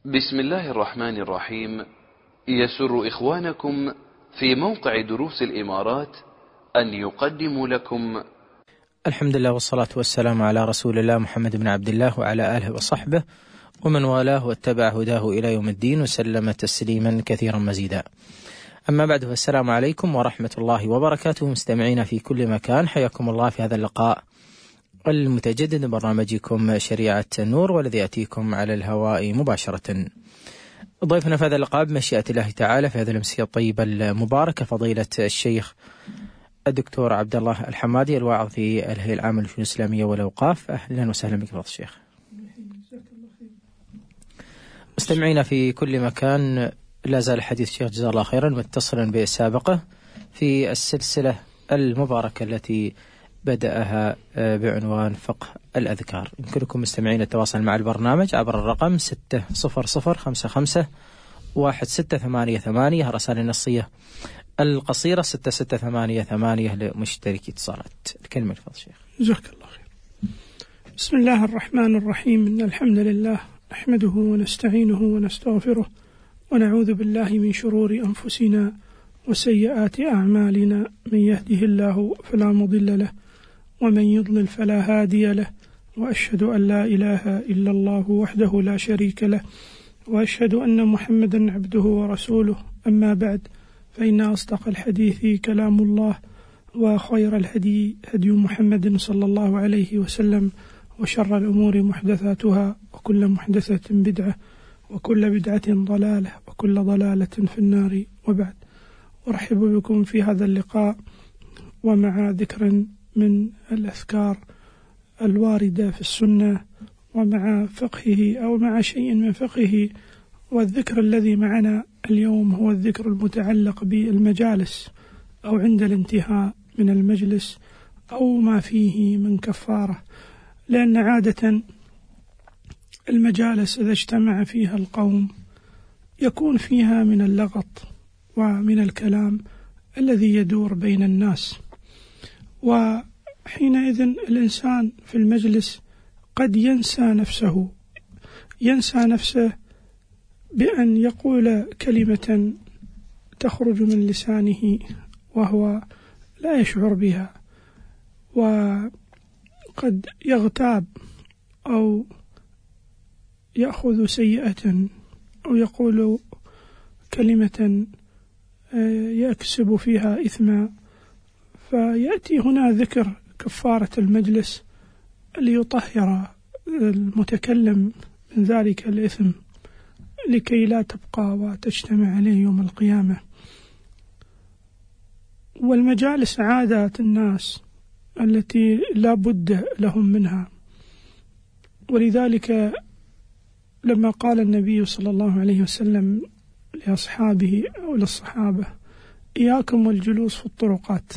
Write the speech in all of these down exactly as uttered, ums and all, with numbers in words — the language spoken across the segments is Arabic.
بسم الله الرحمن الرحيم. يسر إخوانكم في موقع دروس الإمارات أن يقدموا لكم الحمد لله والصلاة والسلام على رسول الله محمد بن عبد الله وعلى آله وصحبه ومن والاه واتبع هداه إلى يوم الدين وسلم تسليما كثيرا مزيدا. أما بعد، فالسلام عليكم ورحمة الله وبركاته. مستمعين في كل مكان، حياكم الله في هذا اللقاء المتجدد برنامجكم شريعة النور، والذي يأتيكم على الهواء مباشرة. ضيفنا في هذا اللقاء بمشيئة الله تعالى في هذه الأمسية الطيبة المباركة فضيلة الشيخ الدكتور عبد الله الحمادي، الواعظ في الهيئة العامة للشؤون الإسلامية والأوقاف. أهلا وسهلا بك فضيلة الشيخ. مستمعين في كل مكان، لا زال الحديث الشيخ جزاه الله خيرا متصلا بالسابقة في السلسلة المباركة التي بدأها بعنوان فقه الأذكار. يمكنكم مستمعين التواصل مع البرنامج عبر الرقم ستة صفر صفر خمسة خمسة واحد ستة ثمانية ثمانية، رسائل النصية القصيرة ستة ستة ثمانية ثمانية لمشتركي اتصالات. الكلمة لفضل الشيخ. جزاك الله خير. بسم الله الرحمن الرحيم. إن الحمد لله نحمده ونستعينه ونستغفره ونعوذ بالله من شرور أنفسنا وسيئات أعمالنا. من يهده الله فلا مضل له ومن يضلل فلا هادي له، وأشهد أن لا إله إلا الله وحده لا شريك له، وأشهد أن محمدا عبده ورسوله. أما بعد، فإن أصدق الحديث كلام الله، وخير الهدي هدي محمد صلى الله عليه وسلم، وشر الأمور محدثاتها، وكل محدثة بدعة، وكل بدعة ضلالة، وكل ضلالة في النار. وبعد، أرحب بكم في هذا اللقاء ومع ذكر من الأذكار الواردة في السنة، ومع فقهه أو مع شيء من فقهه. والذكر الذي معنا اليوم هو الذكر المتعلق بالمجالس، أو عند الانتهاء من المجلس، أو ما فيه من كفارة. لأن عادة المجالس إذا اجتمع فيها القوم يكون فيها من اللغط ومن الكلام الذي يدور بين الناس، وحينئذ الإنسان في المجلس قد ينسى نفسه ينسى نفسه بأن يقول كلمة تخرج من لسانه وهو لا يشعر بها، وقد يغتاب أو يأخذ سيئة أو يقول كلمة يكسب فيها إثما. فيأتي هنا ذكر كفارة المجلس ليطهر المتكلم من ذلك الإثم لكي لا تبقى وتجتمع عليه يوم القيامة. والمجالس عادات الناس التي لا بد لهم منها، ولذلك لما قال النبي صلى الله عليه وسلم لأصحابه أو للصحابة: إياكم والجلوس في الطرقات،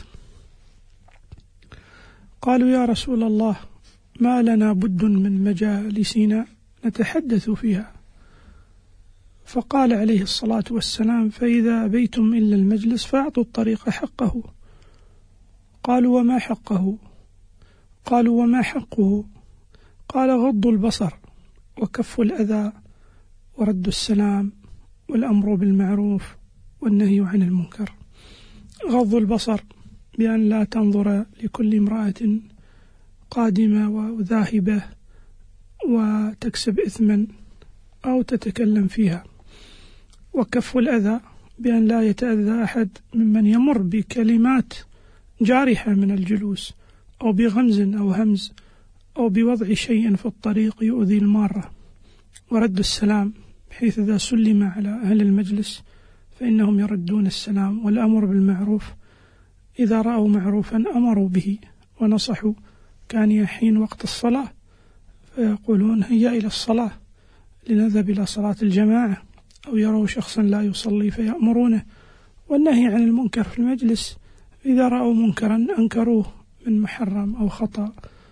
قالوا: يا رسول الله، ما لنا بد من مجالسنا نتحدث فيها. فقال عليه الصلاة والسلام: فإذا أبيتم إلا المجلس فأعطوا الطريق حقه. قالوا: وما حقه؟ قالوا: وما حقه؟ قال: غض البصر، وكف الأذى، ورد السلام، والأمر بالمعروف، والنهي عن المنكر. غض البصر بأن لا تنظر لكل امرأة قادمة وذاهبة وتكسب إثما أو تتكلم فيها. وكف الأذى بأن لا يتأذى أحد ممن يمر بكلمات جارحة من الجلوس، أو بغمز أو همز، أو بوضع شيء في الطريق يؤذي المارة. ورد السلام، بحيث إذا سلم على أهل المجلس فإنهم يردون السلام. والأمر بالمعروف، إذا رأوا معروفا أمروا به ونصحوا. كان يحين وقت الصلاة فيقولون: هيا إلى الصلاة، لنذهب إلى صلاة الجماعة. أو يروا شخصا لا يصلي فيأمرونه. والنهي عن المنكر في المجلس، إذا رأوا منكرا أنكروه من محرم أو خطأ.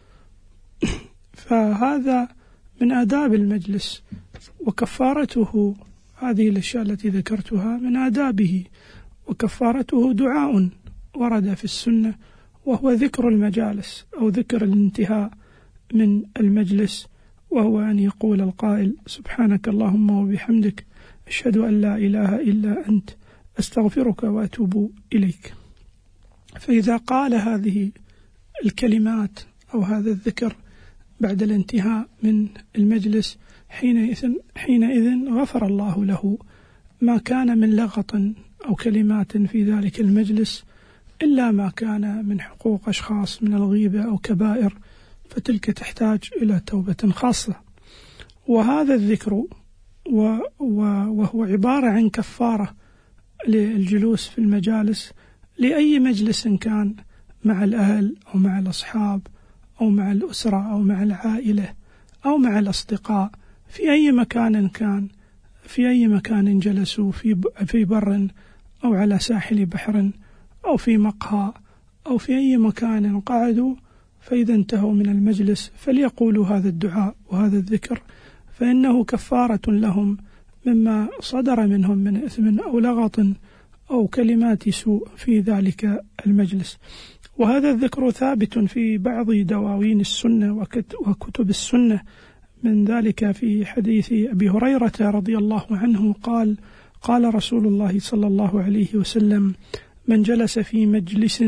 فهذا من آداب المجلس، وكفارته هذه الأشياء التي ذكرتها من آدابه. وكفارته دعاء ورد في السنة، وهو ذكر المجالس أو ذكر الانتهاء من المجلس وهو أن يقول القائل سبحانك اللهم وبحمدك أشهد أن لا إله إلا أنت أستغفرك وأتوب إليك. فإذا قال هذه الكلمات أو هذا الذكر بعد الانتهاء من المجلس حينئذ, حينئذ غفر الله له ما كان من لغط أو كلمات في ذلك المجلس، إلا ما كان من حقوق أشخاص من الغيبة أو كبائر، فتلك تحتاج إلى توبة خاصة. وهذا الذكر وهو عبارة عن كفارة للجلوس في المجالس لأي مجلس كان، مع الأهل أو مع الأصحاب أو مع الأسرة أو مع العائلة أو مع الأصدقاء، في أي مكان كان، في أي مكان جلسوا، في في بر أو على ساحل بحر أو في مقهى أو في أي مكان قعدوا، فإذا انتهوا من المجلس فليقولوا هذا الدعاء وهذا الذكر، فإنه كفارة لهم مما صدر منهم من إثم أو لغط أو كلمات سوء في ذلك المجلس. وهذا الذكر ثابت في بعض دواوين السنة وكتب السنة، من ذلك في حديث أبي هريرة رضي الله عنه قال قال رسول الله صلى الله عليه وسلم: من جلس في مجلس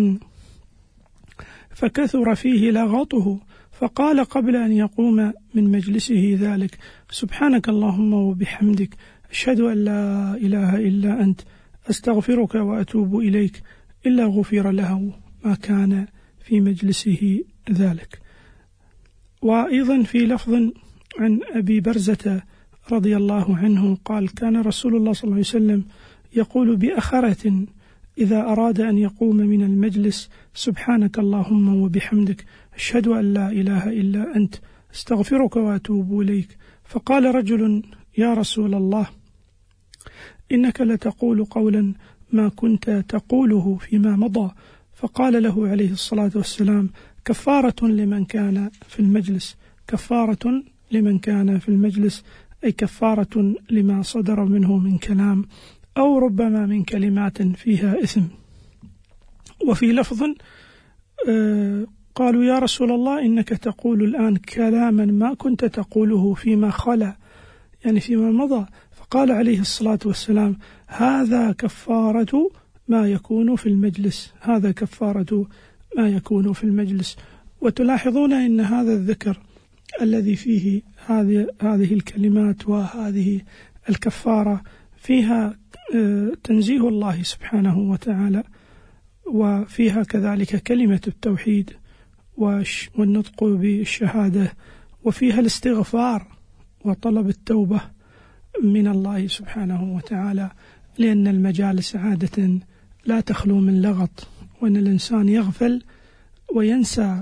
فكثر فيه لغطه فقال قبل أن يقوم من مجلسه ذلك سبحانك اللهم وبحمدك أشهد أن لا إله إلا أنت أستغفرك وأتوب إليك، إلا غفر له ما كان في مجلسه ذلك. وأيضا في لفظ عن أبي برزة رضي الله عنه قال: كان رسول الله صلى الله عليه وسلم يقول بأخرة إذا أراد أن يقوم من المجلس: سبحانك اللهم وبحمدك أشهد أن لا إله إلا أنت أستغفرك وأتوب إليك. فقال رجل: يا رسول الله، إنك لتقول قولا ما كنت تقوله فيما مضى. فقال له عليه الصلاة والسلام: كفارة لمن كان في المجلس، كفارة لمن كان في المجلس، أي كفارة لما صدر منه من كلام أو ربما من كلمات فيها إثم. وفي لفظ آه قالوا: يا رسول الله، إنك تقول الآن كلاما ما كنت تقوله فيما خلا، يعني فيما مضى. فقال عليه الصلاة والسلام: هذا كفارة ما يكون في المجلس، هذا كفارة ما يكون في المجلس. وتلاحظون أن هذا الذكر الذي فيه هذه هذه الكلمات وهذه الكفارة فيها تنزيه الله سبحانه وتعالى، وفيها كذلك كلمة التوحيد والنطق بالشهادة، وفيها الاستغفار وطلب التوبة من الله سبحانه وتعالى، لأن المجالس عادة لا تخلو من لغط، وأن الإنسان يغفل وينسى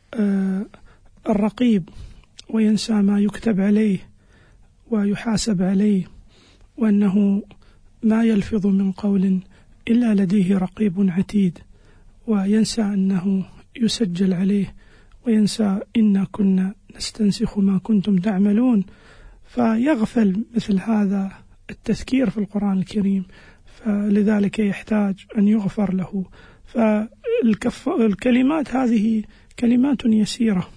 الرقيب وينسى ما يكتب عليه ويحاسب عليه، وأنه ما يلفظ من قول إلا لديه رقيب عتيد، وينسى أنه يسجل عليه، وينسى إنا كنا نستنسخ ما كنتم تعملون، فيغفل مثل هذا التذكير في القرآن الكريم، فلذلك يحتاج أن يغفر له. فالكلمات هذه كلمات يسيرة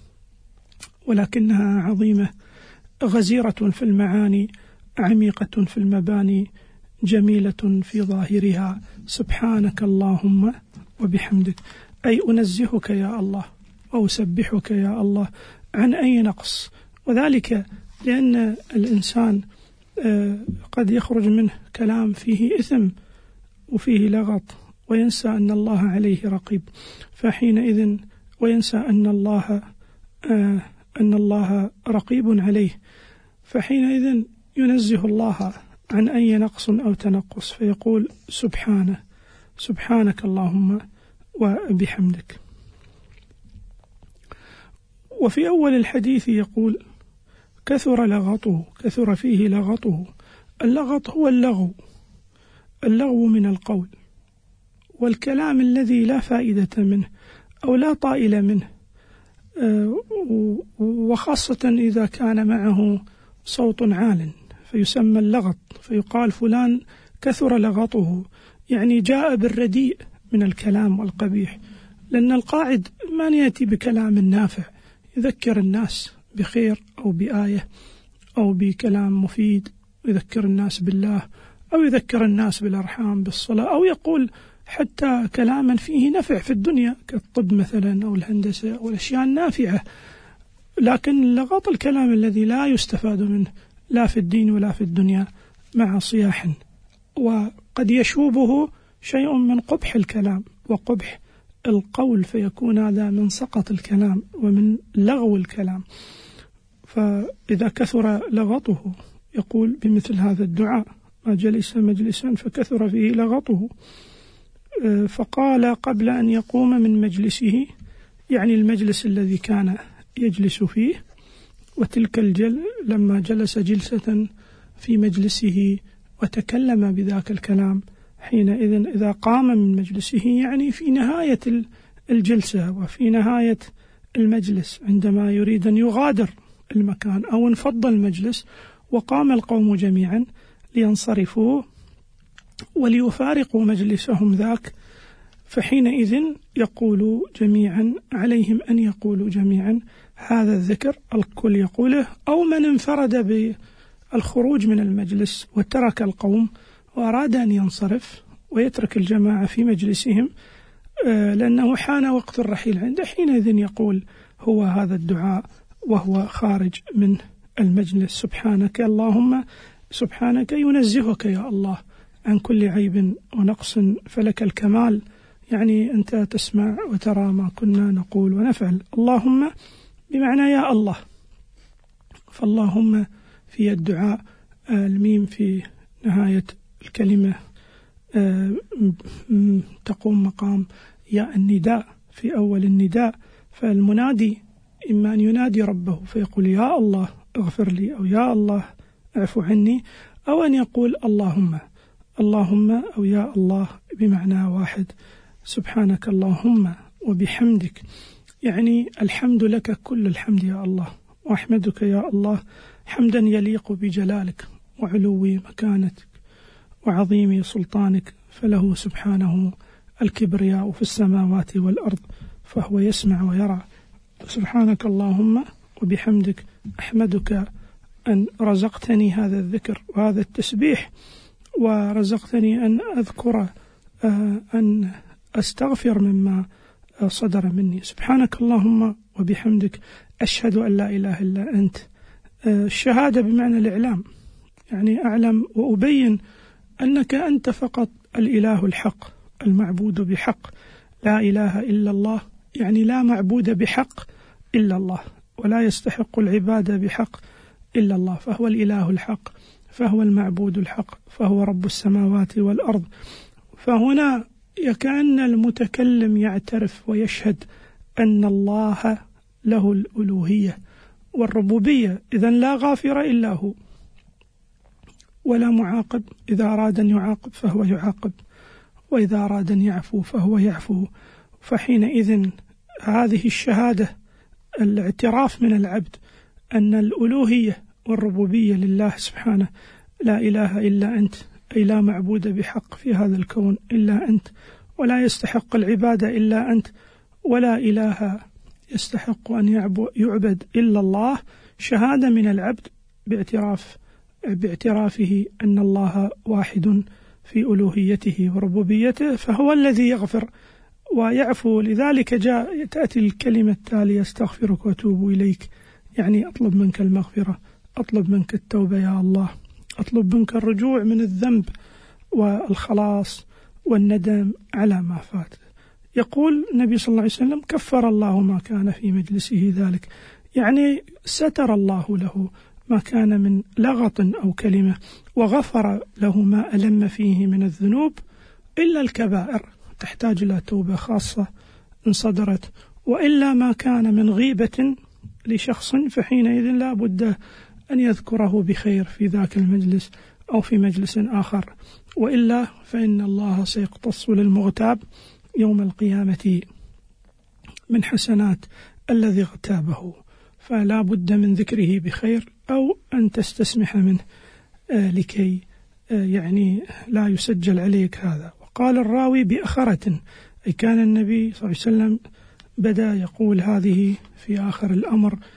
ولكنها عظيمة، غزيرة في المعاني، عميقة في المباني، جميلة في ظاهرها. سبحانك اللهم وبحمدك، أي أنزهك يا الله أو أسبحك يا الله عن أي نقص، وذلك لأن الإنسان قد يخرج منه كلام فيه إثم وفيه لغط، وينسى أن الله عليه رقيب، فحينئذ وينسى أن الله أن الله رقيب عليه، فحينئذ ينزه الله عن أي نقص أو تنقص، فيقول سبحانه سبحانك اللهم وبحمدك. وفي أول الحديث يقول: كثر لغطه، كثر فيه لغطه. اللغط هو اللغو، اللغو من القول والكلام الذي لا فائدة منه أو لا طائل منه، وخاصة إذا كان معه صوت عال فيسمى اللغط، فيقال فلان كثر لغطه، يعني جاء بالرديء من الكلام والقبيح، لأن القاعد ما يأتي بكلام نافع يذكر الناس بخير أو بآية أو بكلام مفيد يذكر الناس بالله أو يذكر الناس بالأرحام بالصلاة، أو يقول حتى كلاما فيه نفع في الدنيا كالطب مثلا أو الهندسة أو الأشياء النافعة. لكن لغط الكلام الذي لا يستفاد منه لا في الدين ولا في الدنيا مع صياح، وقد يشوبه شيء من قبح الكلام وقبح القول، فيكون هذا من سقط الكلام ومن لغو الكلام. فإذا كثر لغطه يقول بمثل هذا الدعاء: ما جلس مجلسا فكثر فيه لغطه. فقال قبل أن يقوم من مجلسه، يعني المجلس الذي كان يجلس فيه، وتلك الجل لما جلس جلسة في مجلسه وتكلم بذاك الكلام، حينئذ إذا قام من مجلسه يعني في نهاية الجلسة وفي نهاية المجلس، عندما يريد أن يغادر المكان أو انفض المجلس وقام القوم جميعا لينصرفوا وليفارقوا مجلسهم ذاك، فحينئذ يقولوا جميعا، عليهم أن يقولوا جميعا هذا الذكر، الكل يقوله، أو من انفرد بالخروج من المجلس وترك القوم وأراد أن ينصرف ويترك الجماعة في مجلسهم لأنه حان وقت الرحيل عنده، حينئذ يقول هو هذا الدعاء وهو خارج من المجلس: سبحانك اللهم، سبحانك ينزهك يا الله عن كل عيب ونقص، فلك الكمال، يعني أنت تسمع وترى ما كنا نقول ونفعل. اللهم بمعنى يا الله، فاللهم في الدعاء الميم في نهاية الكلمة تقوم مقام يا النداء في أول النداء، فالمنادي إما أن ينادي ربه فيقول يا الله اغفر لي، أو يا الله اعفو عني، أو أن يقول اللهم. اللهم أو يا الله بمعنى واحد. سبحانك اللهم وبحمدك، يعني الحمد لك كل الحمد يا الله، وأحمدك يا الله حمدا يليق بجلالك وعلو مكانتك وعظيم سلطانك، فله سبحانه الكبرياء في السماوات والأرض، فهو يسمع ويرى. سبحانك اللهم وبحمدك أحمدك أن رزقتني هذا الذكر وهذا التسبيح، ورزقتني أن أذكر أن أستغفر مما صدر مني. سبحانك اللهم وبحمدك أشهد أن لا إله إلا أنت. الشهادة بمعنى الإعلام، يعني أعلم وأبين أنك أنت فقط الإله الحق المعبود بحق، لا إله إلا الله، يعني لا معبود بحق إلا الله، ولا يستحق العبادة بحق إلا الله، فهو الإله الحق، فهو المعبود الحق، فهو رب السماوات والأرض. فهنا كأن المتكلم يعترف ويشهد أن الله له الألوهية والربوبية، إذن لا غافر إلا هو، ولا معاقب، إذا أراد أن يعاقب فهو يعاقب، وإذا أراد أن يعفو فهو يعفو. فحينئذ هذه الشهادة الاعتراف من العبد أن الألوهية والربوبية لله سبحانه، لا إله إلا أنت، أي لا معبود بحق في هذا الكون إلا أنت، ولا يستحق العبادة إلا أنت، ولا إله يستحق أن يعبد إلا الله. شهادة من العبد باعتراف باعترافه أن الله واحد في ألوهيته وربوبيته، فهو الذي يغفر ويعفو. لذلك جاء تأتي الكلمة التالية: استغفرك وأتوب إليك، يعني أطلب منك المغفرة، أطلب منك التوبة يا الله، أطلب منك الرجوع من الذنب والخلاص والندم على ما فات. يقول النبي صلى الله عليه وسلم: كفر الله ما كان في مجلسه ذلك، يعني ستر الله له ما كان من لغط أو كلمة، وغفر له ما ألم فيه من الذنوب إلا الكبائر تحتاج إلى توبة خاصة إن صدرت، وإلا ما كان من غيبة لشخص فحينئذ لا بد أن يذكره بخير في ذاك المجلس أو في مجلس آخر، وإلا فإن الله سيقتص للمغتاب يوم القيامة من حسنات الذي اغتابه، فلا بد من ذكره بخير أو أن تستسمح منه آه لكي آه يعني لا يسجل عليك هذا. وقال الراوي بأخرة، أي كان النبي صلى الله عليه وسلم بدأ يقول هذه في آخر الأمر،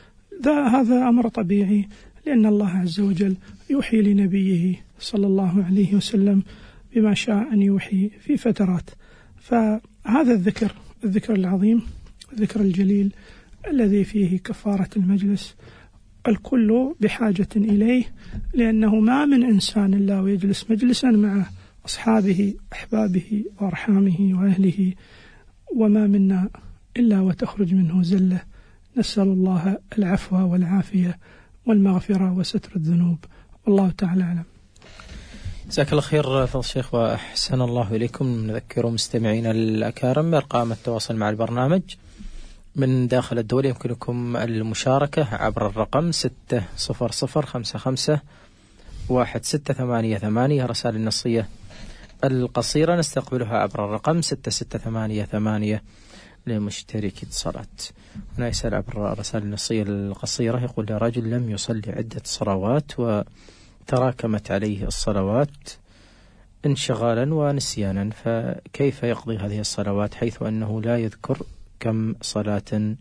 هذا أمر طبيعي، لأن الله عز وجل يوحي لنبيه صلى الله عليه وسلم بما شاء أن يوحي في فترات. فهذا الذكر الذكر العظيم، الذكر الجليل الذي فيه كفارة المجلس، الكل بحاجة إليه، لأنه ما من إنسان إلا ويجلس مجلسا مع أصحابه أحبابه وأرحامه وأهله، وما منا إلا وتخرج منه زلة. نسأل الله العفو والعافية والمغفرة وستر الذنوب، والله تعالى أعلم. جزاك الله خير فضل الشيخ وأحسن الله إليكم. نذكر مستمعينا الأكارم بأرقام التواصل مع البرنامج من داخل الدولة. يمكنكم المشاركة عبر الرقم ستة صفر صفر خمسة خمسة واحد ستة ثمانية ثمانية. رسائل النصية القصيرة نستقبلها عبر الرقم ستة ستة ثمانية ثمانية لمشترك اتصالات. هنا يسأل عبر الرسائل النصية القصيرة، يقول: رجل لم يصلي عدة صلوات وتراكمت عليه الصلوات انشغالا ونسيانا، فكيف يقضي هذه الصلوات حيث أنه لا يذكر كم صلاة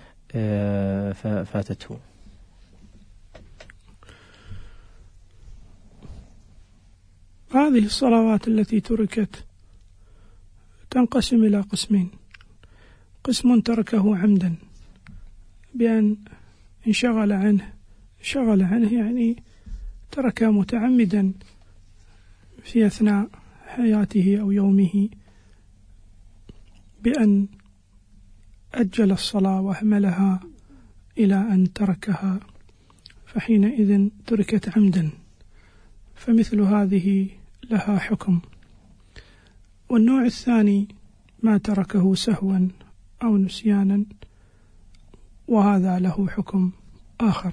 فاتته؟ هذه الصلوات التي تركت تنقسم إلى قسمين: قسم تركه عمدا بأن انشغل عنه شغل عنه يعني ترك متعمدا في أثناء حياته أو يومه بأن أجل الصلاة وأهملها إلى أن تركها، فحينئذ تركت عمدا، فمثل هذه لها حكم. والنوع الثاني ما تركه سهوا أو نسيانا، وهذا له حكم آخر.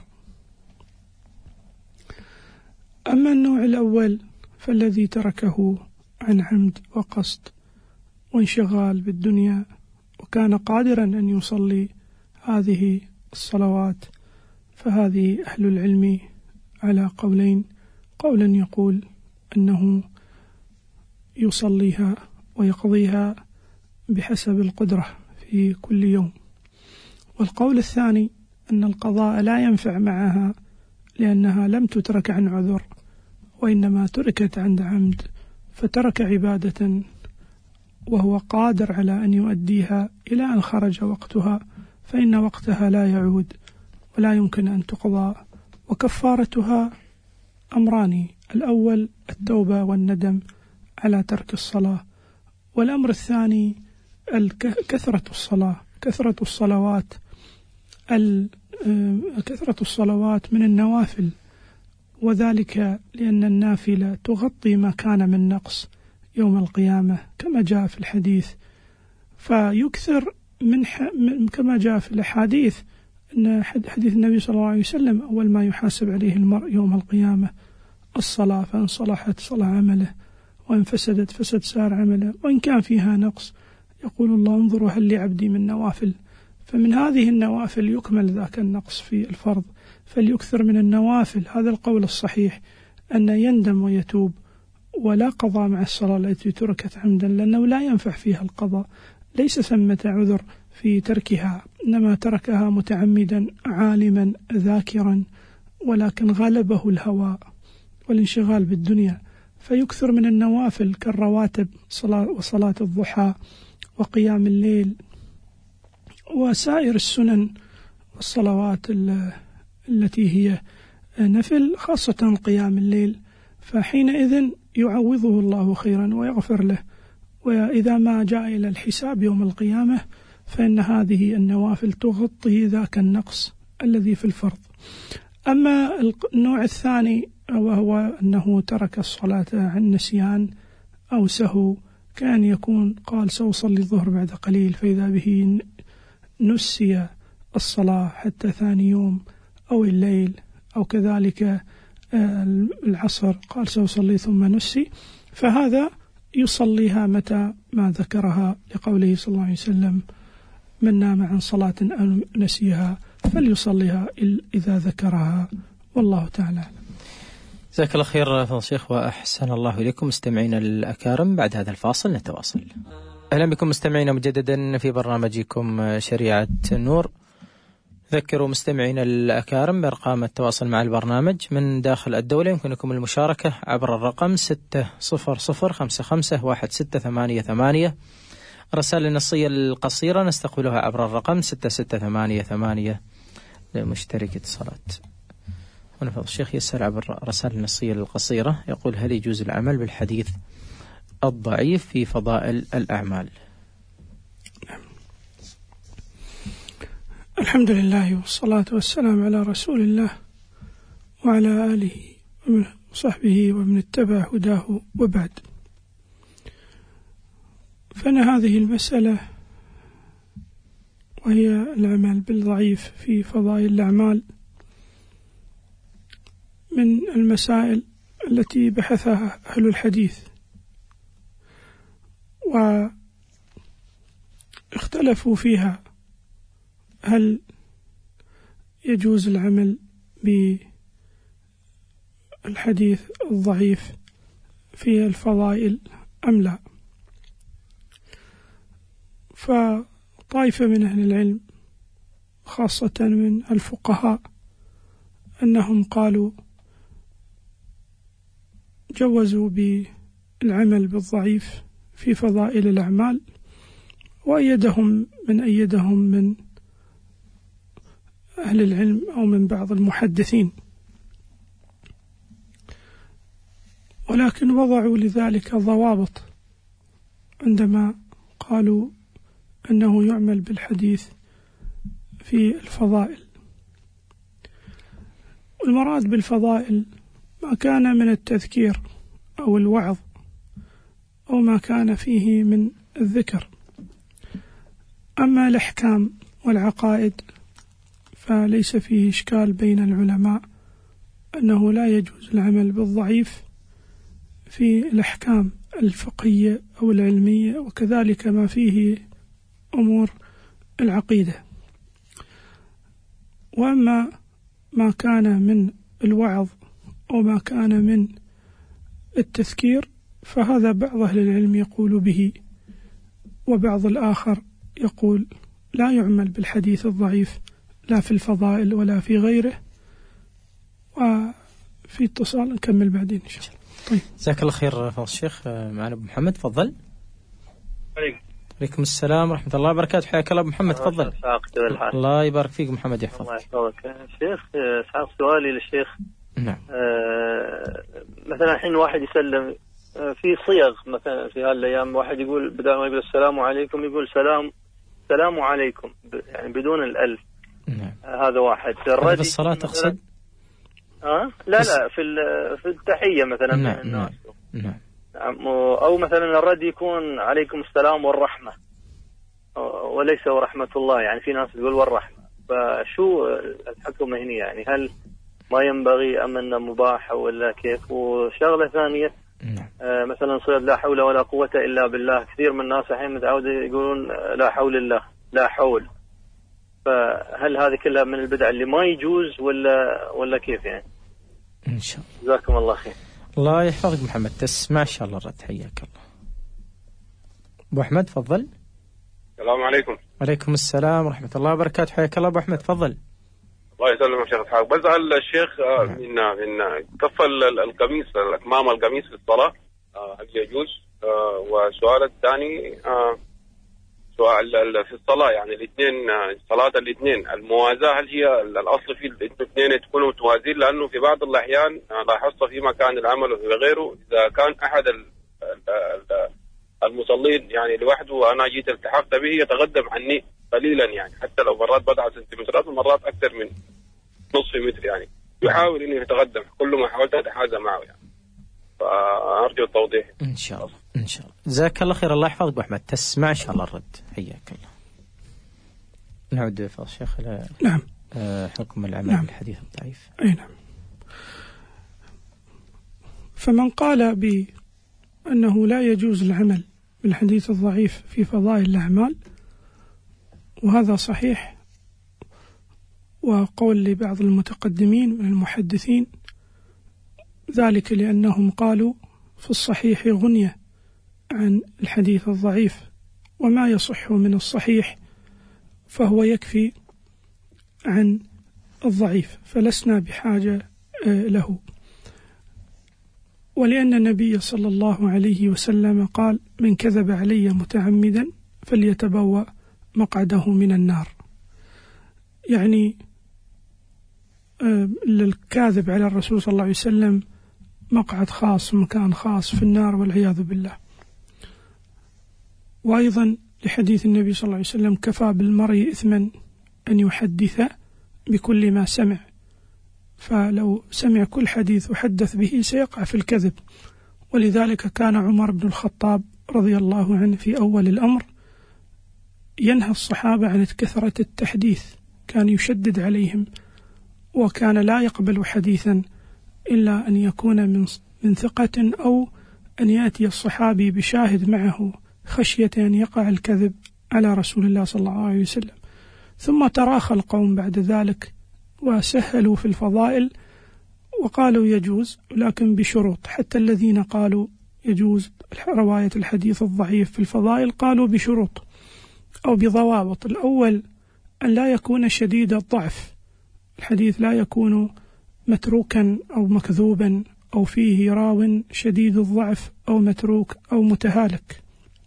أما النوع الأول فالذي تركه عن عمد وقصد وانشغال بالدنيا وكان قادرا أن يصلي هذه الصلوات، فهذه أهل العلم على قولين: قولا يقول أنه يصليها ويقضيها بحسب القدرة في كل يوم، والقول الثاني أن القضاء لا ينفع معها لأنها لم تترك عن عذر، وإنما تركت عند عمد، فترك عبادة وهو قادر على أن يؤديها إلى أن خرج وقتها، فإن وقتها لا يعود ولا يمكن أن تقضى. وكفارتها أمران: الأول التوبة والندم على ترك الصلاة، والأمر الثاني كثرة الصلاة، كثرة الصلوات كثرة الصلوات من النوافل، وذلك لأن النافلة تغطي ما كان من نقص يوم القيامة كما جاء في الحديث. فيكثر من, ح... من كما جاء في الحديث أن حديث النبي صلى الله عليه وسلم: أول ما يحاسب عليه المرء يوم القيامة الصلاة، فإن صلحت صلح عمله، وإن فسدت فسد سار عمله، وإن كان فيها نقص يقول الله: انظروا هل لعبدي من نوافل. فمن هذه النوافل يكمل ذاك النقص في الفرض، فليكثر من النوافل. هذا القول الصحيح، أن يندم ويتوب، ولا قضاء مع الصلاة التي تركت عمدا، لأنه لا ينفع فيها القضاء، ليس ثمة عذر في تركها، إنما تركها متعمدا عالما ذاكرا، ولكن غلبه الهوى والانشغال بالدنيا. فيكثر من النوافل كالرواتب وصلاة الضحى وقيام الليل وسائر السنن والصلوات التي هي نفل، خاصة قيام الليل، فحينئذ يعوضه الله خيرا ويغفر له. وإذا ما جاء إلى الحساب يوم القيامة فإن هذه النوافل تغطي ذاك النقص الذي في الفرض. أما النوع الثاني وهو أنه ترك الصلاة عن نسيان أو سهو، كان يكون قال سأصلي الظهر بعد قليل، فإذا به نسي الصلاة حتى ثاني يوم، أو الليل، أو كذلك العصر قال سأصلي ثم نسي، فهذا يصليها متى ما ذكرها، لقوله صلى الله عليه وسلم: من نام عن صلاة أو نسيها فليصليها إذا ذكرها، والله تعالى أعلم. جزاك الله خير فضل الشيخ وأحسن الله إليكم. مستمعينا الأكارم، بعد هذا الفاصل نتواصل. أهلا بكم مستمعينا مجددا في برنامجكم شريعة النور. ذكروا مستمعين الأكارم بأرقام التواصل مع البرنامج من داخل الدولة. يمكنكم المشاركة عبر الرقم ستة صفر صفر خمسة خمسة واحد ستة ثمانية ثمانية. الرسائل النصية القصيرة نستقبلها عبر الرقم ستة ستة ثمانية ثمانية لمشترك اتصالات. هنا فضل الشيخ يسأل عبر الرسائل النصية القصيرة، يقول: هل يجوز العمل بالحديث الضعيف في فضائل الأعمال؟ الحمد لله والصلاة والسلام على رسول الله وعلى آله وصحبه ومن اتبع هداه، وبعد. فأن هذه المسألة وهي العمل بالضعيف في فضائل الأعمال من المسائل التي بحثها أهل الحديث، واختلفوا فيها: هل يجوز العمل بالحديث الضعيف في الفضائل أم لا؟ فطائفة من أهل العلم خاصة من الفقهاء أنهم قالوا جوزوا بالعمل بالضعيف في فضائل الأعمال، وأيدهم من أيدهم من أهل العلم أو من بعض المحدثين، ولكن وضعوا لذلك ضوابط عندما قالوا أنه يعمل بالحديث في الفضائل. والمراد بالفضائل ما كان من التذكير أو الوعظ أو ما كان فيه من الذكر. أما الأحكام والعقائد فليس فيه إشكال بين العلماء أنه لا يجوز العمل بالضعيف في الأحكام الفقهية أو العلمية، وكذلك ما فيه أمور العقيدة. وأما ما كان من الوعظ أو ما كان من التذكير فهذا بعض أهل العلم يقول به، وبعض الآخر يقول لا يعمل بالحديث الضعيف لا في الفضائل ولا في غيره. وفي اتصال نكمل بعدين إن شاء الله. طيب، جزاك الله خير فضل الشيخ. معنا أبو محمد، تفضل. عليكم. عليكم السلام ورحمة الله وبركاته. حياك الله أبو محمد، تفضل. الله يبارك فيك محمد، يحفظك. الله يحفظك. شيخ، سأل سؤالي للشيخ. نعم. آه مثلا الحين واحد يسلم في صيغ، مثلا في هالأيام واحد يقول بدل ما يقول السلام عليكم يقول سلام سلام عليكم، يعني بدون الألف. نعم. آه هذا واحد. هذا في الصلاة تقصد؟ آه لا لا في في التحية مثلا. نعم. الناس. نعم. نعم. أو مثلا الرد يكون عليكم السلام والرحمة وليس ورحمة الله، يعني في ناس تقول والرحمة. فشو الحكم هنا؟ يعني هل ما ينبغي أم أنه مباح ولا كيف؟ وشغلة ثانية، آه مثلا صيغة لا حول ولا قوة إلا بالله، كثير من الناس الحين متعودين يقولون لا حول الله، لا حول. فهل هذه كلها من البدع اللي ما يجوز ولا ولا كيف يعني؟ إن شاء الله. جزاكم الله خير. الله يحفظك محمد، تسمع إن شاء الله الرد. حياك الله. أبو أحمد تفضل. السلام عليكم. وعليكم السلام ورحمة الله وبركاته. حياك الله أبو أحمد، تفضل. الله يسلمك شيخ إسحاق. بسأل الشيخ من من كف القميص، الأكمام القميص في الصلاة هل يجوز؟ والسؤال الثاني سؤال في الصلاة، يعني الاثنين، صلاة الاثنين الموازاة، هل هي الأصل في الاثنين تكونوا متوازين؟ لأنه في بعض الأحيان لاحظت في مكان العمل وفي غيره إذا كان أحد المصلين يعني لوحده وأنا جيت التحقت به يتقدم عني قليلا، يعني حتى لو مرات بضع سنتيمترات ومرات أكثر من نصف متر، يعني يحاول إنه يتقدم كل ما حاولت أتحازى معه، يعني فأرجو التوضيح. إن شاء الله إن شاء الله. جزاك الله خير. الله يحفظك أبو أحمد، تسمع إن شاء الله الرد. حياك الله. نعود فضل الشيخ إلى نعم حكم العمل نعم. بالحديث الضعيف. أي نعم. فمن قال بأنه لا يجوز العمل بالحديث الضعيف في فضائل الأعمال، وهذا صحيح، وقول لبعض المتقدمين من المحدثين، ذلك لأنهم قالوا في الصحيح غنية عن الحديث الضعيف، وما يصح من الصحيح فهو يكفي عن الضعيف، فلسنا بحاجة له. ولأن النبي صلى الله عليه وسلم قال: من كذب علي متعمدا فليتبوأ مقعده من النار. يعني الكاذب على الرسول صلى الله عليه وسلم مقعد خاص، مكان خاص في النار والعياذ بالله. وأيضا لحديث النبي صلى الله عليه وسلم: كفى بالمرء إثما أن يحدث بكل ما سمع. فلو سمع كل حديث وحدث به سيقع في الكذب. ولذلك كان عمر بن الخطاب رضي الله عنه في أول الأمر ينهى الصحابة عن كثرة التحديث، كان يشدد عليهم، وكان لا يقبل حديثا إلا أن يكون من من ثقة، أو أن يأتي الصحابي بشاهد معه خشية أن يقع الكذب على رسول الله صلى الله عليه وسلم. ثم تراخى القوم بعد ذلك وسهلوا في الفضائل وقالوا يجوز، لكن بشروط. حتى الذين قالوا يجوز رواية الحديث الضعيف في الفضائل قالوا بشروط أو بضوابط. الأول أن لا يكون شديد الضعف، الحديث لا يكون متروكا أو مكذوبا أو فيه راو شديد الضعف أو متروك أو متهالك.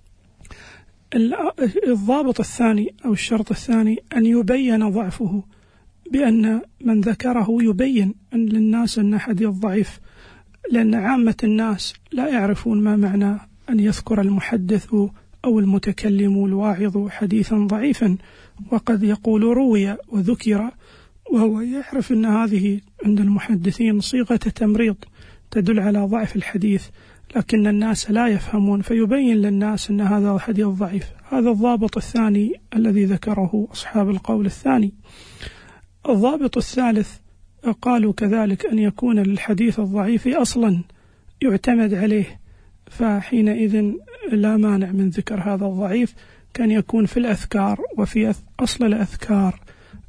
الضابط الثاني أو الشرط الثاني أن يبين ضعفه، بأن من ذكره يبين أن للناس أن حديث ضعيف، لأن عامة الناس لا يعرفون ما معنى أن يذكر المحدث أو المتكلم الواعظ حديثا ضعيفا، وقد يقول روي وذكر، وهو يعرف أن هذه عند المحدثين صيغة تمريض تدل على ضعف الحديث، لكن الناس لا يفهمون، فيبين للناس أن هذا حديث ضعيف. هذا الضابط الثاني الذي ذكره أصحاب القول الثاني. الضابط الثالث قالوا كذلك أن يكون للحديث الضعيف أصلا يعتمد عليه، فحينئذ لا مانع من ذكر هذا الضعيف، كان يكون في الأذكار وفي أصل الأذكار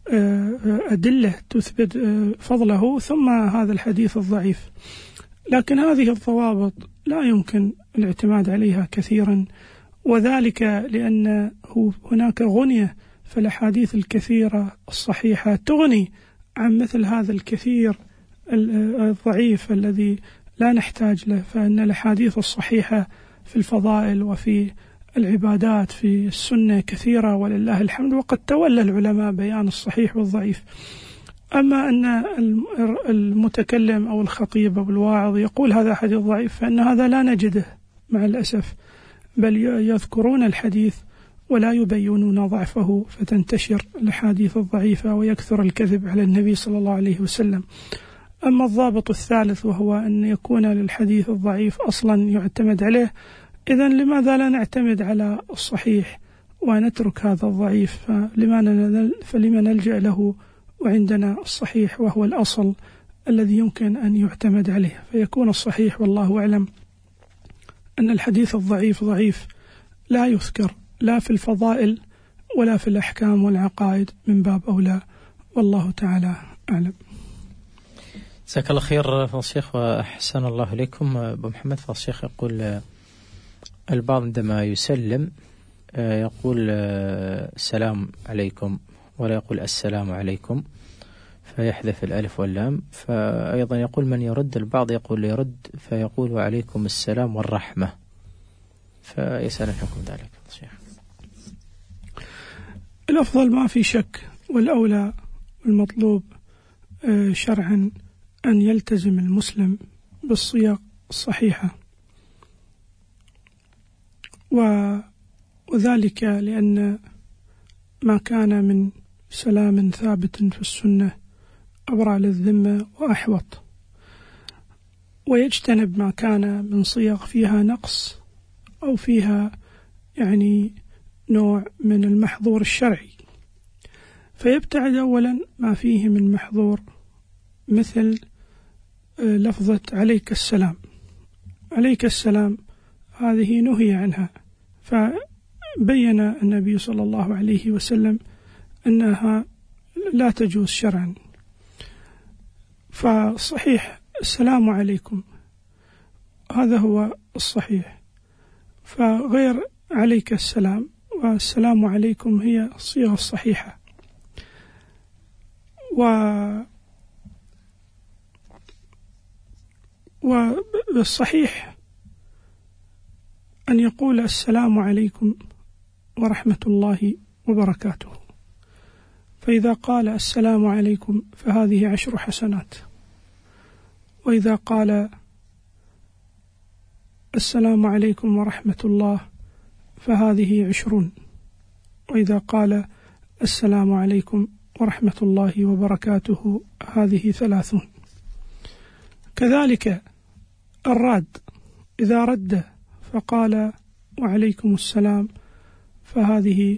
أدلة تثبت فضله، ثم هذا الحديث الضعيف. لكن هذه الضوابط لا يمكن الاعتماد عليها كثيرا، وذلك لأن هناك غنية في الأحاديث الكثيرة الصحيحة تغني عن مثل هذا الكثير الضعيف الذي لا نحتاج له. فإن الأحاديث الصحيحة في الفضائل وفي العبادات في السنة كثيرة ولله الحمد، وقد تولى العلماء بيان الصحيح والضعيف. أما أن المتكلم أو الخطيب أو الواعظ يقول هذا حديث ضعيف، فإن هذا لا نجده مع الأسف، بل يذكرون الحديث ولا يبينون ضعفه، فتنتشر الأحاديث الضعيفة ويكثر الكذب على النبي صلى الله عليه وسلم. أما الضابط الثالث وهو أن يكون للحديث الضعيف أصلا يعتمد عليه، إذن لماذا لا نعتمد على الصحيح ونترك هذا الضعيف؟ فلما نلجأ له وعندنا الصحيح وهو الأصل الذي يمكن أن يعتمد عليه. فيكون الصحيح والله أعلم أن الحديث الضعيف ضعيف لا يذكر لا في الفضائل ولا في الأحكام والعقائد من باب أولى، والله تعالى أعلم. جزاك الله خير فضيلة الشيخ وأحسن الله إليكم. أبو محمد فضيلة الشيخ يقول البعض عندما يسلم يقول السلام عليكم ولا يقول السلام عليكم، فيحذف الألف واللام. فأيضا يقول من يرد، البعض يقول يرد فيقول وعليكم السلام والرحمة، فيسأل حكم ذلك الشيخ. الأفضل ما في شك، والأولى والمطلوب شرعا أن يلتزم المسلم بالصيغ الصحيحة، وذلك لأن ما كان من سلام ثابت في السنة أبرأ للذمة وأحوط، ويجتنب ما كان من صيغ فيها نقص أو فيها يعني نوع من المحظور الشرعي، فيبتعد أولا ما فيه من محظور، مثل لفظة عليك السلام. عليك السلام هذه نهي عنها، فبين النبي صلى الله عليه وسلم أنها لا تجوز شرعا. فصحيح السلام عليكم هذا هو الصحيح، فغير عليك السلام والسلام عليكم هي الصيغة الصحيحة. و والصحيح أن يقول السلام عليكم ورحمة الله وبركاته، فإذا قال السلام عليكم فهذه عشر حسنات، وإذا قال السلام عليكم ورحمة الله فهذه عشرون، وإذا قال السلام عليكم ورحمة الله وبركاته هذه ثلاثون. كذلك الراد إذا رد فقال وعليكم السلام فهذه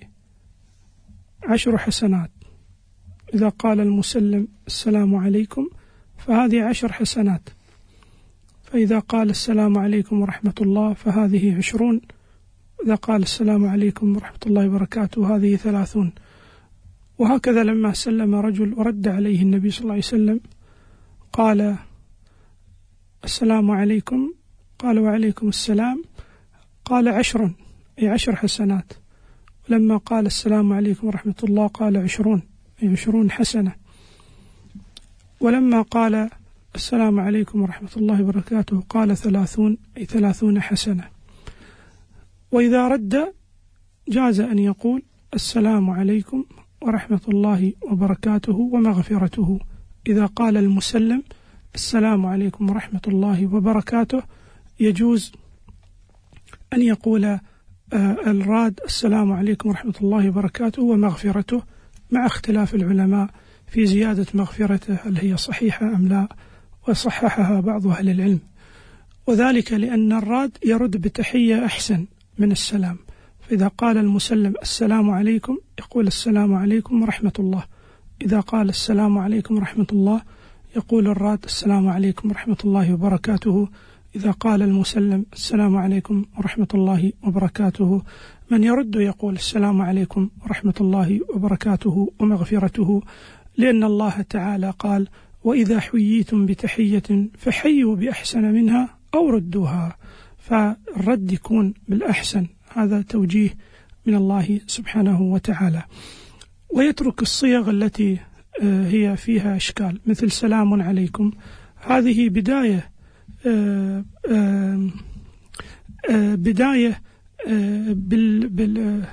عشر حسنات، إذا قال المسلم السلام عليكم فهذه عشر حسنات، فإذا قال السلام عليكم ورحمة الله فهذه عشرون، إذا قال السلام عليكم ورحمة الله وبركاته هذه ثلاثون. وهكذا لما سلم رجل ورد عليه النبي صلى الله عليه وسلم قال السلام عليكم، قال وعليكم السلام، قال عشر أي عشر حسنات، ولما قال السلام عليكم ورحمة الله قال عشرون أي عشرون حسنة، ولما قال السلام عليكم ورحمة الله وبركاته قال ثلاثون أي ثلاثون حسنة. وإذا رد جاز أن يقول السلام عليكم ورحمة الله وبركاته ومغفرته. إذا قال المسلم السلام عليكم ورحمة الله وبركاته يجوز أن يقول آه الراد السلام عليكم ورحمة الله وبركاته ومغفرته، مع اختلاف العلماء في زيادة مغفرته هل هي صحيحة أم لا، وصححها بعض أهل العلم، وذلك لأن الراد يرد بتحية أحسن من السلام. فإذا قال المسلم السلام عليكم يقول السلام عليكم ورحمة الله، إذا قال السلام عليكم ورحمة الله يقول الراد السلام عليكم ورحمة الله وبركاته، إذا قال المسلم السلام عليكم ورحمة الله وبركاته. من يرد يقول السلام عليكم ورحمة الله وبركاته ومغفرته، لأن الله تعالى قال وإذا حييتم بتحية فحيوا بأحسن منها أو ردوها، فالرد يكون بالأحسن، هذا توجيه من الله سبحانه وتعالى. ويترك الصيغ التي هي فيها إشكال مثل سلام عليكم، هذه بداية بداية بال بال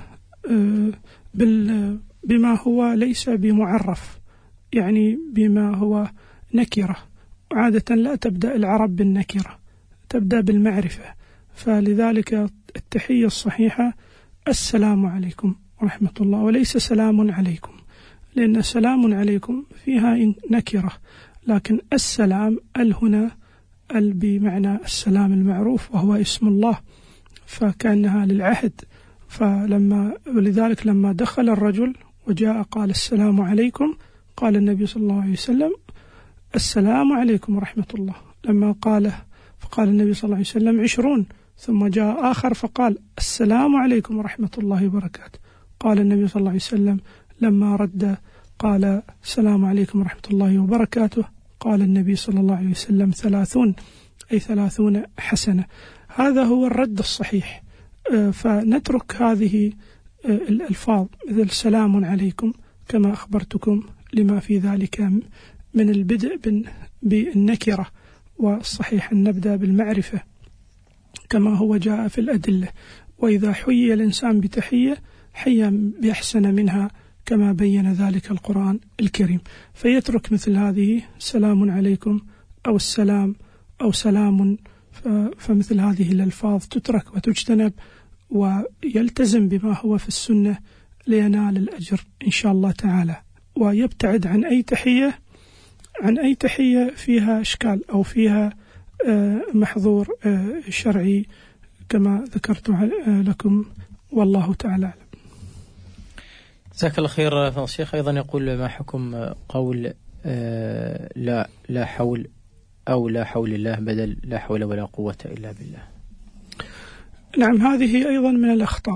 بال بما هو ليس بمعرف، يعني بما هو نكرة، وعادة لا تبدأ العرب بالنكرة، تبدأ بالمعرفة، فلذلك التحية الصحيحة السلام عليكم ورحمة الله، وليس سلام عليكم، لأن سلام عليكم فيها نكرة، لكن السلام ال هنا ال بمعنى السلام المعروف وهو اسم الله، فكأنها للعهد. فلما ولذلك لما دخل الرجل وجاء قال السلام عليكم قال النبي صلى الله عليه وسلم السلام عليكم ورحمة الله، لما قاله فقال النبي صلى الله عليه وسلم عشرون، ثم جاء آخر فقال السلام عليكم ورحمة الله وبركاته، قال النبي صلى الله عليه وسلم لما رد قال السلام عليكم ورحمة الله وبركاته، قال النبي صلى الله عليه وسلم ثلاثون أي ثلاثون حسنة. هذا هو الرد الصحيح. فنترك هذه الألفاظ مثل سلام عليكم كما أخبرتكم لما في ذلك من البدء بالنكرة، والصحيح أن نبدأ بالمعرفة كما هو جاء في الأدلة. وإذا حيي الإنسان بتحية حيا بأحسن منها كما بين ذلك القرآن الكريم، فيترك مثل هذه سلام عليكم أو السلام أو سلام، فمثل هذه الألفاظ تترك وتجتنب، ويلتزم بما هو في السنة لينال الأجر إن شاء الله تعالى، ويبتعد عن أي تحية عن أي تحية فيها إشكال أو فيها محظور شرعي كما ذكرت لكم، والله تعالى أعلم. جزاك الله خير فضيلة الشيخ. أيضا يقول ما حكم قول لا لا حول أو لا حول الله بدل لا حول ولا قوة إلا بالله؟ نعم، هذه أيضا من الأخطاء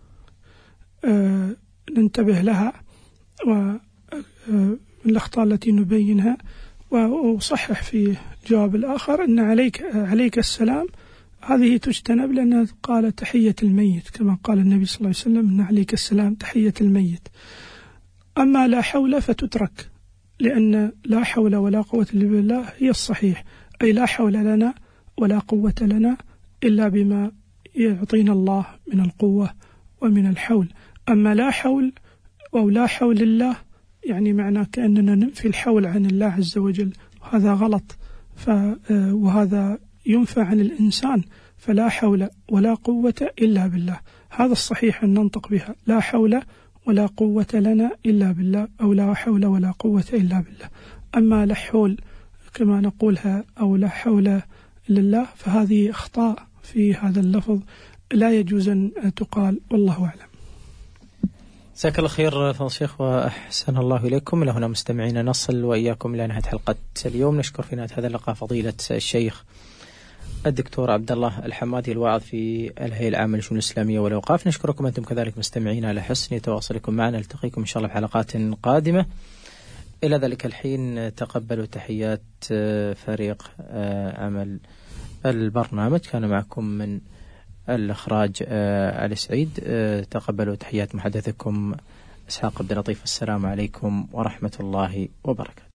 ننتبه لها، ومن الأخطاء التي نبينها. وأصحح في جواب الآخر أن عليك عليك السلام هذه تجتنب، لأنها قال تحية الميت كما قال النبي صلى الله عليه وسلم أن عليك السلام تحية الميت. أما لا حول فتترك، لأن لا حول ولا قوة إلا بالله هي الصحيح، أي لا حول لنا ولا قوة لنا إلا بما يعطينا الله من القوة ومن الحول. أما لا حول أو لا حول لله يعني معنى كأننا ننفي الحول عن الله عز وجل، وهذا غلط، وهذا ينفى عن الإنسان. فلا حول ولا قوة إلا بالله، هذا الصحيح أن ننطق بها، لا حول ولا قوة لنا إلا بالله، أو لا حول ولا قوة إلا بالله. أما لا حول كما نقولها أو لا حول لله فهذه أخطاء في هذا اللفظ لا يجوز أن تقال، والله أعلم. جزاك الله خير فضل الشيخ وأحسن الله إليكم. لهنا مستمعين نصل وإياكم إلى نهاية حلقة اليوم. نشكر في نهاية هذا اللقاء فضيلة الشيخ الدكتور عبد الله الحمادي الواعظ في الهيئة العامة للشؤون الإسلامية والأوقاف. نشكركم أنتم كذلك مستمعين على حسن تواصلكم معنا. نلتقيكم إن شاء الله في حلقات قادمة. إلى ذلك الحين تقبلوا تحيات فريق عمل البرنامج، كان معكم من الإخراج علي سعيد. تقبلوا تحيات محدثكم إسحاق عبد اللطيف. السلام عليكم ورحمة الله وبركاته.